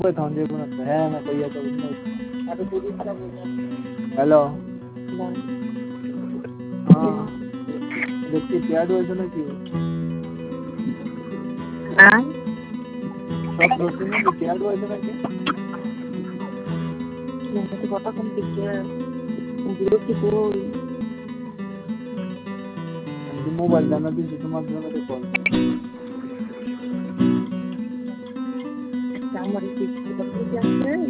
કોઈ થાઉં જે પણ હે ના કોઈ તો हेलो हाँ व्यक्ति प्यार हो तो नहीं हाँ सब दोस्तों में प्यार हो तो नहीं मैं तो पता कम पिक्चर वीडियो की कोई मोबाइल जाना भी तो मत मेरे कॉल हमारी पिक्चर क्या है